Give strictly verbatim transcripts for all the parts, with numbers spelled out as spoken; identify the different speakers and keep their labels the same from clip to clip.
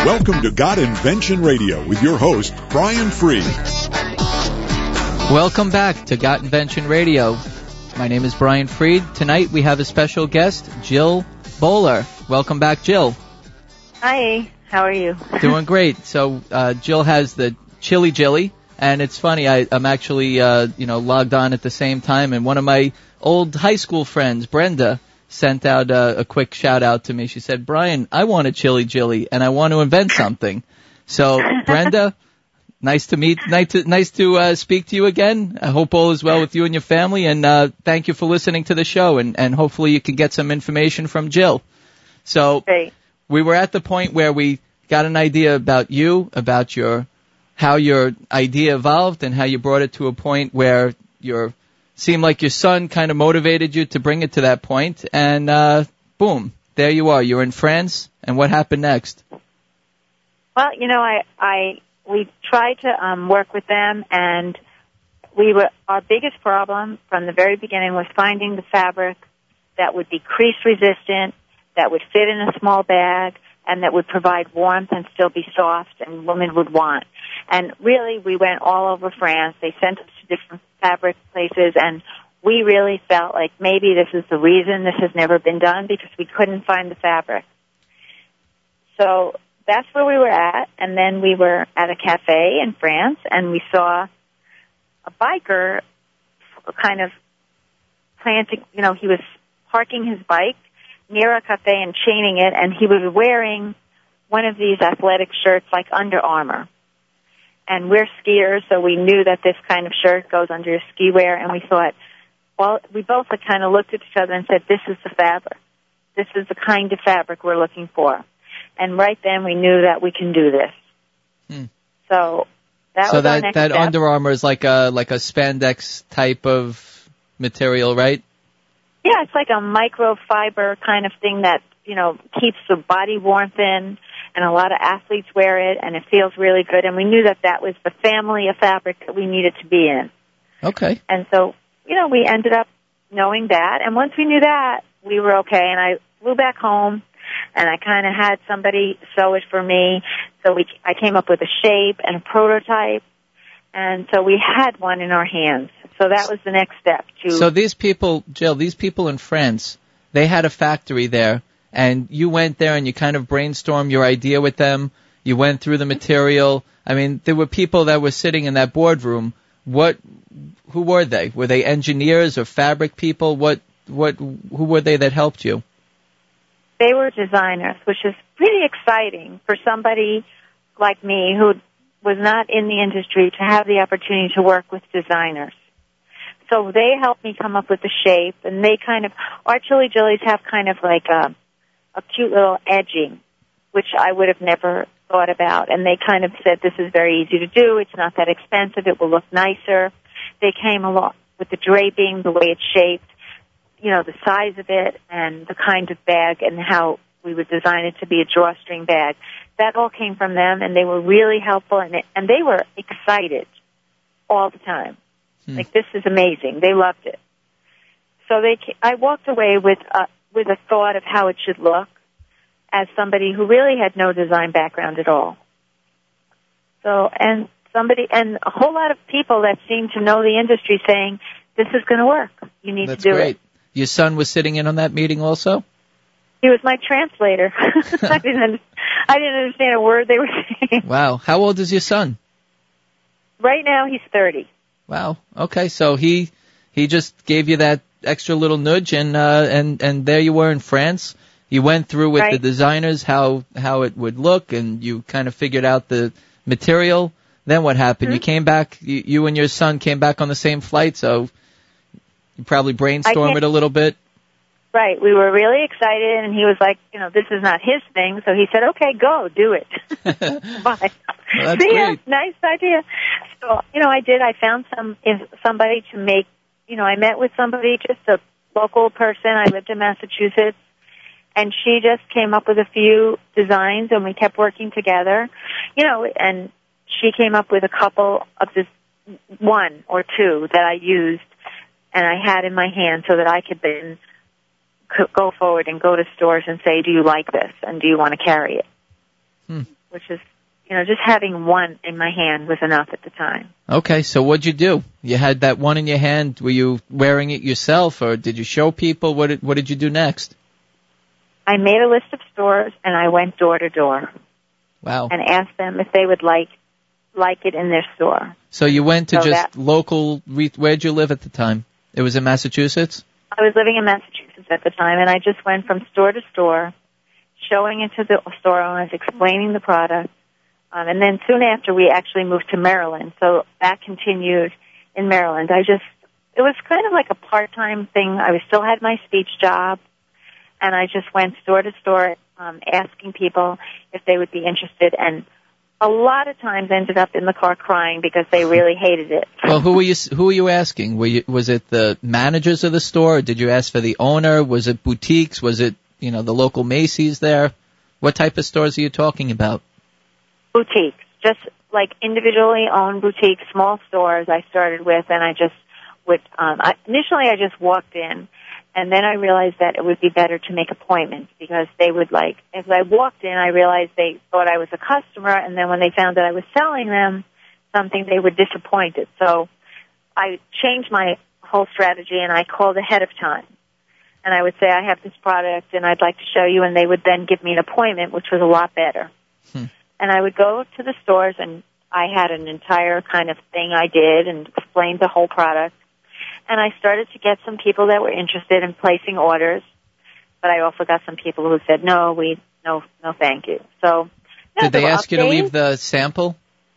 Speaker 1: Welcome to God Invention Radio with your host, Brian Freed.
Speaker 2: Welcome back to Got Invention Radio. My name is Brian Freed. Tonight we have a special guest, Jill Boler. Welcome back, Jill.
Speaker 3: Hi, how are you?
Speaker 2: Doing great. So uh, Jill has the Chili Jilly, and it's funny, I, I'm actually uh, you know logged on at the same time, and one of my old high school friends, Brenda, sent out a, a quick shout-out to me. She said, Brian, I want a Chili Jilly, and I want to invent something. So, Brenda, nice to meet, nice to, nice to uh, speak to you again. I hope all is well with you and your family, and uh, thank you for listening to the show, and, and hopefully you can get some information from Jill. So,
Speaker 3: Great.
Speaker 2: We were at the point where we got an idea about you, about your how your idea evolved, and how you brought it to a point where you're seemed like your son kind of motivated you to bring it to that point, and uh, boom, there you are. You're in France, and what happened next?
Speaker 3: Well, you know, I, I, we tried to um, work with them, and we were our biggest problem from the very beginning was finding the fabric that would be crease resistant, that would fit in a small bag, and that would provide warmth and still be soft, and women would want. And really, we went all over France. They sent us to different fabric places, and we really felt like maybe this is the reason this has never been done, because we couldn't find the fabric. So that's where we were at, and then we were at a cafe in France, and we saw a biker kind of planting, you know, he was parking his bike near a cafe and chaining it, and he was wearing one of these athletic shirts like Under Armour. And we're skiers, so we knew that this kind of shirt goes under your ski wear, and we thought, well, we both had kind of looked at each other and said, this is the fabric. This is the kind of fabric we're looking for. And right then we knew that we can do this. Hmm. So that
Speaker 2: so
Speaker 3: was
Speaker 2: that,
Speaker 3: our next
Speaker 2: that
Speaker 3: step.
Speaker 2: Under Armour is like a like a spandex type of material, right?
Speaker 3: Yeah, it's like a microfiber kind of thing that, you know, keeps the body warmth in. And a lot of athletes wear it, and it feels really good. And we knew that that was the family of fabric that we needed to be in.
Speaker 2: Okay.
Speaker 3: And so, you know, we ended up knowing that. And once we knew that, we were okay. And I flew back home, and I kind of had somebody sew it for me. So we, I came up with a shape and a prototype. And so we had one in our hands. So that was the next step. To
Speaker 2: So these people, Jill, these people in France, they had a factory there. And you went there and you kind of brainstormed your idea with them. You went through the material. I mean, there were people that were sitting in that boardroom. What, who were they? Were they engineers or fabric people? What, what, who were they that helped you?
Speaker 3: They were designers, which is pretty exciting for somebody like me who was not in the industry to have the opportunity to work with designers. So they helped me come up with the shape, and they kind of, our Chili Jillies have kind of like a, a cute little edging, which I would have never thought about. And they kind of said, this is very easy to do. It's not that expensive. It will look nicer. They came along with the draping, the way it's shaped, you know, the size of it, and the kind of bag, and how we would design it to be a drawstring bag. That all came from them, and they were really helpful, and, it, and they were excited all the time. Hmm. Like, this is amazing. They loved it. So they, I walked away with a, with a thought of how it should look as somebody who really had no design background at all. So, and somebody, and a whole lot of people that seem to know the industry saying, this is going to work. You need
Speaker 2: That's
Speaker 3: to do
Speaker 2: great.
Speaker 3: it.
Speaker 2: Your son was sitting in on that meeting also?
Speaker 3: He was my translator. I didn't, I didn't understand a word they were saying.
Speaker 2: Wow. How old is your son?
Speaker 3: Right now, he's thirty.
Speaker 2: Wow. Okay. So he he just gave you that extra little nudge, and uh, and and there you were in France. You went through with
Speaker 3: right.
Speaker 2: the designers how how it would look, and you kind of figured out the material. Then what happened? Mm-hmm. You came back. You, you and your son came back on the same flight, so you probably brainstormed it a little bit.
Speaker 3: Right. We were really excited, and he was like, you know, this is not his thing, so he said, okay, go, do it. Bye.
Speaker 2: Well, that's
Speaker 3: See ya.
Speaker 2: great.
Speaker 3: Nice idea. So, you know, I did. I found some somebody to make, you know, I met with somebody, just a local person. I lived in Massachusetts, and she just came up with a few designs, and we kept working together, you know, and she came up with a couple of this one or two that I used, and I had in my hand so that I could then go forward and go to stores and say, do you like this, and do you want to carry it?
Speaker 2: Hmm.
Speaker 3: which is, you know, just having one in my hand was enough at the time.
Speaker 2: Okay, so what'd you do? You had that one in your hand. Were you wearing it yourself, or did you show people? What did, what did you do next?
Speaker 3: I made a list of stores, and I went door to door.
Speaker 2: Wow.
Speaker 3: And asked them if they would like like it in their store.
Speaker 2: So you went to
Speaker 3: so
Speaker 2: just
Speaker 3: that,
Speaker 2: local, where'd you live at the time? It was in Massachusetts?
Speaker 3: I was living in Massachusetts at the time, and I just went from store to store, showing it to the store owners, explaining the product. Um, and then soon after, we actually moved to Maryland, so that continued in Maryland. I just, it was kind of like a part-time thing. I was, still had my speech job, and I just went store to store, um, asking people if they would be interested, and a lot of times ended up in the car crying because they really hated it.
Speaker 2: Well, who were you, who were you asking? Were you, was it the managers of the store? Did you ask for the owner? Was it boutiques? Was it, you know, the local Macy's there? What type of stores are you talking about?
Speaker 3: Boutiques, just like individually owned boutiques, small stores I started with, and I just would, um, I, initially I just walked in, and then I realized that it would be better to make appointments because they would like, as I walked in, I realized they thought I was a customer, and then when they found that I was selling them something, they were disappointed. So I changed my whole strategy, and I called ahead of time. And I would say, I have this product, and I'd like to show you, and they would then give me an appointment, which was a lot better.
Speaker 2: Hmm.
Speaker 3: And I would go to the stores, and I had an entire kind of thing I did and explained the whole product. And I started to get some people that were interested in placing orders, but I also got some people who said, no, we, no, no thank you. So, no,
Speaker 2: did they ask you to leave the sample?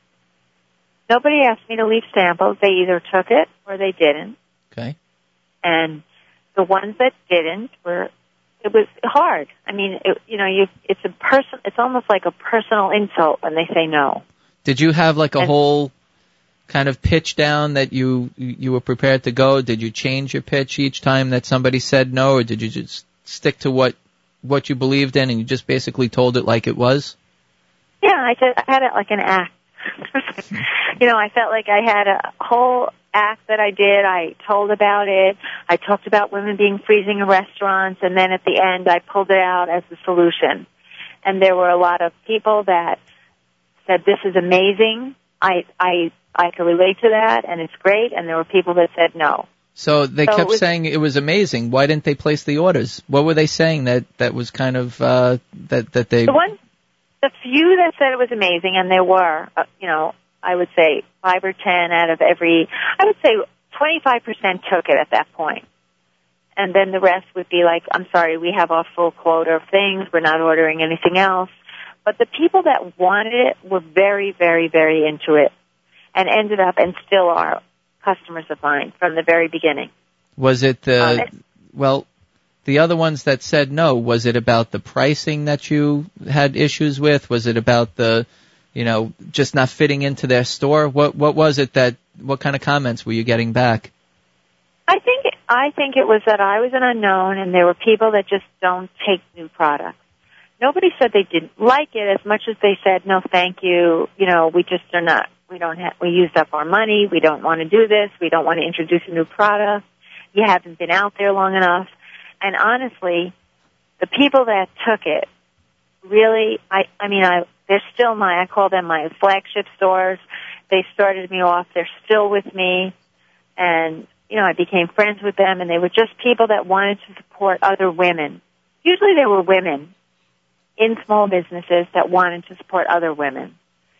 Speaker 3: Nobody asked me to leave samples. They either took it or they didn't.
Speaker 2: Okay.
Speaker 3: And the ones that didn't were, it was hard. I mean, it, you know, you, it's a person, it's almost like a personal insult when they say no.
Speaker 2: Did you have like a
Speaker 3: and,
Speaker 2: whole kind of pitch down that you you were prepared to go? Did you change your pitch each time that somebody said no, or did you just stick to what what you believed in and you just basically told it like it was?
Speaker 3: Yeah, I, did, I had it like an act. You know, I felt like I had a whole act that I did. I told about it. I talked about women being freezing in restaurants, and then at the end I pulled it out as the solution. And there were a lot of people that said, this is amazing. I I I can relate to that, and it's great. And there were people that said no.
Speaker 2: So they
Speaker 3: so
Speaker 2: kept
Speaker 3: it was,
Speaker 2: saying it was amazing. Why didn't they place the orders? What were they saying that that was kind of uh, that that they?
Speaker 3: The one, the few that said it was amazing, and there were, uh, you know, I would say five or ten out of every. I would say twenty-five percent took it at that point, and then the rest would be like, "I'm sorry, we have our full quota of things. We're not ordering anything else." But the people that wanted it were very, very, very into it, and ended up and still are customers of mine from the very beginning.
Speaker 2: Was it the,
Speaker 3: Um, it,
Speaker 2: well, the other ones that said no, was it about the pricing that you had issues with? Was it about the, you know, just not fitting into their store? What what was it that, what kind of comments were you getting back?
Speaker 3: I think I think it was that I was an unknown, and there were people that just don't take new products. Nobody said they didn't like it as much as they said, no, thank you. You know, we just are not, we don't have, we used up our money. We don't want to do this. We don't want to introduce a new product. You haven't been out there long enough. And honestly, the people that took it really, I, I mean, I, they're still my, I call them my flagship stores. They started me off. They're still with me. And, you know, I became friends with them, and they were just people that wanted to support other women. Usually they were women in small businesses that wanted to support other women.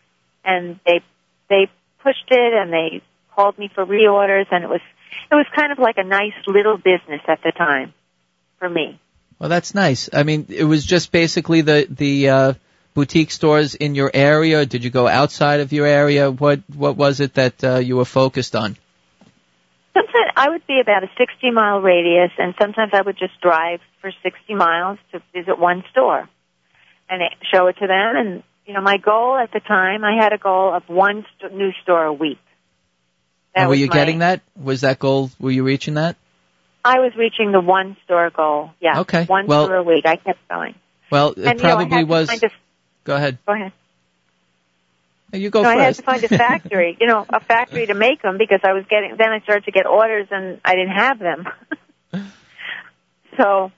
Speaker 3: And they they pushed it, and they called me for reorders, and it was it was kind of like a nice little business at the time for me.
Speaker 2: Well, that's nice. I mean, it was just basically the the uh, boutique stores in your area. Did you go outside of your area? What what was it that uh, you were focused on?
Speaker 3: Sometimes I would be about a sixty mile radius, and sometimes I would just drive for sixty miles to visit one store and show it to them. And, you know, my goal at the time, I had a goal of one st- new store a week. That
Speaker 2: and were
Speaker 3: was
Speaker 2: you
Speaker 3: my,
Speaker 2: getting that? Was that goal, were you reaching that?
Speaker 3: I was reaching the one store goal, yeah.
Speaker 2: Okay.
Speaker 3: One
Speaker 2: well,
Speaker 3: store a week. I kept going.
Speaker 2: Well, it
Speaker 3: and,
Speaker 2: probably
Speaker 3: you know, I had
Speaker 2: was...
Speaker 3: To find a,
Speaker 2: go ahead.
Speaker 3: Go ahead.
Speaker 2: You go
Speaker 3: no,
Speaker 2: first.
Speaker 3: I had to find a factory, you know, a factory to make them, because I was getting, then I started to get orders and I didn't have them. So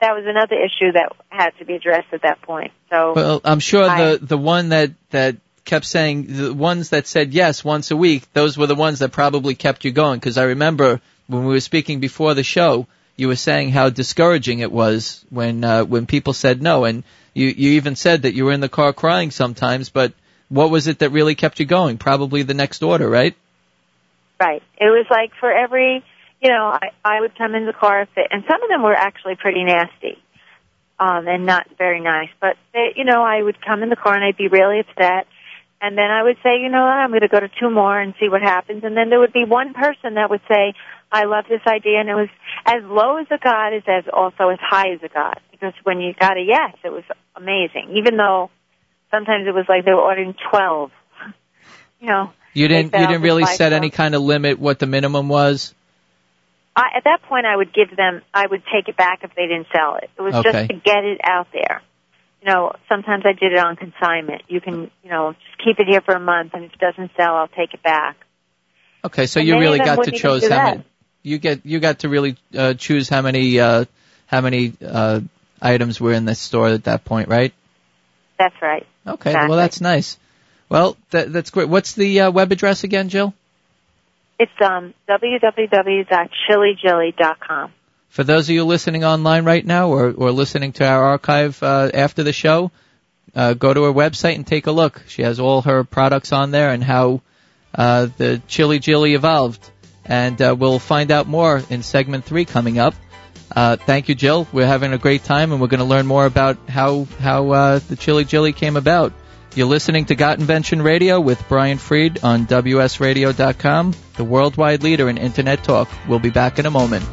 Speaker 3: that was another issue that had to be addressed at that point. So,
Speaker 2: well, I'm sure
Speaker 3: I,
Speaker 2: the the one that that kept saying, the ones that said yes once a week, those were the ones that probably kept you going. Because I remember when we were speaking before the show, you were saying how discouraging it was when uh, when people said no, and you you even said that you were in the car crying sometimes. But what was it that really kept you going? Probably the next order, right?
Speaker 3: Right. It was like for every, you know, I, I would come in the car, if it, and some of them were actually pretty nasty um, and not very nice. But, they, you know, I would come in the car and I'd be really upset. And then I would say, you know what, I'm going to go to two more and see what happens. And then there would be one person that would say, I love this idea. And it was as low as a God is as also as high as a God. Because when you got a yes, it was amazing. Even though sometimes it was like they were ordering twelve. You know.
Speaker 2: You didn't you didn't really set any kind of limit what the minimum was?
Speaker 3: I, at that point, I would give them, I would take it back if they didn't sell it. It was
Speaker 2: Okay.
Speaker 3: just to get it out there. You know, sometimes I did it on consignment. You can, you know, just keep it here for a month, and if it doesn't sell, I'll take it back.
Speaker 2: Okay, so
Speaker 3: And
Speaker 2: you
Speaker 3: many
Speaker 2: really
Speaker 3: of them
Speaker 2: got to
Speaker 3: wouldn't even
Speaker 2: choose
Speaker 3: do
Speaker 2: how
Speaker 3: that.
Speaker 2: many. You get you got to really uh, choose how many uh, how many uh, items were in the store at that point, right?
Speaker 3: That's right.
Speaker 2: Okay,
Speaker 3: Exactly.
Speaker 2: well that's nice. Well, that, that's great. What's the uh, web address again, Jill?
Speaker 3: It's um, w w w dot chili jilly dot com.
Speaker 2: For those of you listening online right now or, or listening to our archive uh, after the show, uh, go to her website and take a look. She has all her products on there and how uh, the Chili Jilly evolved. And uh, we'll find out more in segment three coming up. Uh, thank you, Jill. We're having a great time, and we're going to learn more about how, how uh, the Chili Jilly came about. You're listening to Got Invention Radio with Brian Freed on W S radio dot com, the worldwide leader in Internet talk. We'll be back in a moment.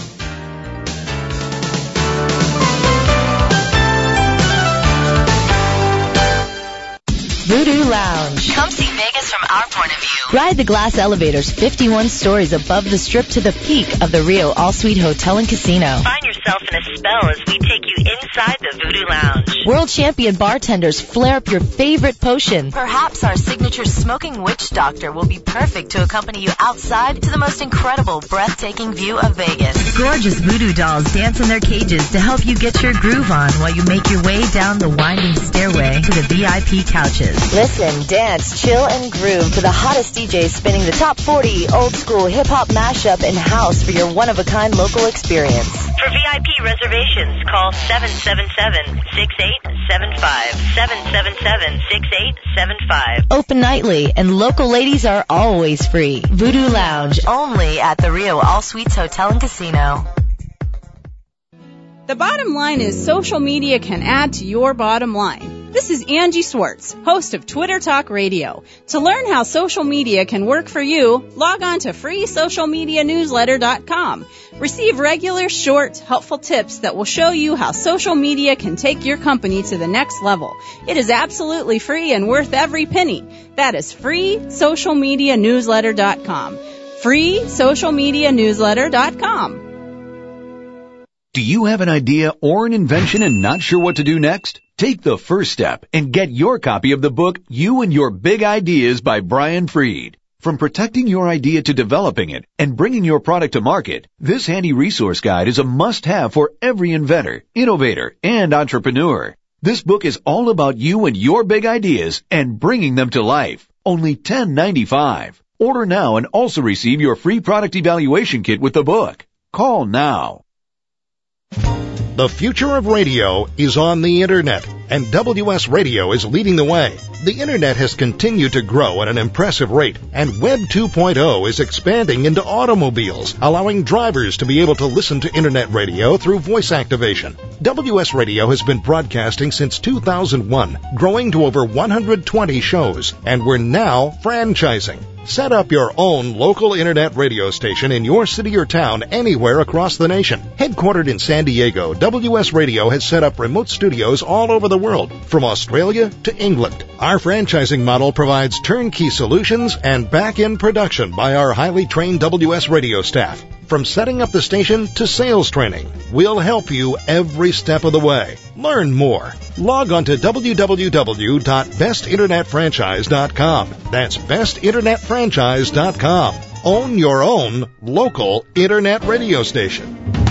Speaker 4: Voodoo Lounge.
Speaker 5: Come see Vegas from our point of view.
Speaker 4: Ride the glass elevators fifty-one stories above the strip to the peak of the Rio All-Suite Hotel and Casino.
Speaker 5: Find yourself in a spell as we take you inside the Voodoo Lounge.
Speaker 4: World champion bartenders flare up your favorite potion.
Speaker 5: Perhaps our signature smoking witch doctor will be perfect to accompany you outside to the most incredible, breathtaking view of Vegas.
Speaker 4: Gorgeous voodoo dolls dance in their cages to help you get your groove on while you make your way down the winding stairway to the V I P couches.
Speaker 6: Listen, dance, chill, and groove to the hottest D Js spinning the top forty, old school, hip-hop mashup, and house for your one-of-a-kind local experience.
Speaker 5: For V I P reservations, call seven seven seven, six eight seven five, seven seven seven, six eight seven five.
Speaker 4: Open nightly, and local ladies are always free. Voodoo Lounge.
Speaker 5: Only at the Rio All Suites Hotel and Casino.
Speaker 7: The bottom line is social media can add to your bottom line. This is Angie Swartz, host of Twitter Talk Radio. To learn how social media can work for you, log on to free social media newsletter dot com. Receive regular, short, helpful tips that will show you how social media can take your company to the next level. It is absolutely free and worth every penny. That is free social media newsletter dot com. free social media newsletter dot com.
Speaker 8: Do you have an idea or an invention and not sure what to do next? Take the first step and get your copy of the book, You and Your Big Ideas by Brian Freed. From protecting your idea to developing it and bringing your product to market, this handy resource guide is a must-have for every inventor, innovator, and entrepreneur. This book is all about you and your big ideas and bringing them to life. Only ten dollars and ninety-five cents. Order now and also receive your free product evaluation kit with the book. Call now.
Speaker 9: The future of radio is on the Internet, and W S Radio is leading the way. The Internet has continued to grow at an impressive rate, and Web two point oh is expanding into automobiles, allowing drivers to be able to listen to Internet radio through voice activation. W S Radio has been broadcasting since two thousand one, growing to over one hundred twenty shows, and we're now franchising. Set up your own local internet radio station in your city or town anywhere across the nation. Headquartered in San Diego, W S Radio has set up remote studios all over the world, from Australia to England. Our franchising model provides turnkey solutions and back-end production by our highly trained W S Radio staff. From setting up the station to sales training, we'll help you every step of the way. Learn more. Log on to w w w dot best internet franchise dot com. That's best internet franchise dot com. Own your own local internet radio station.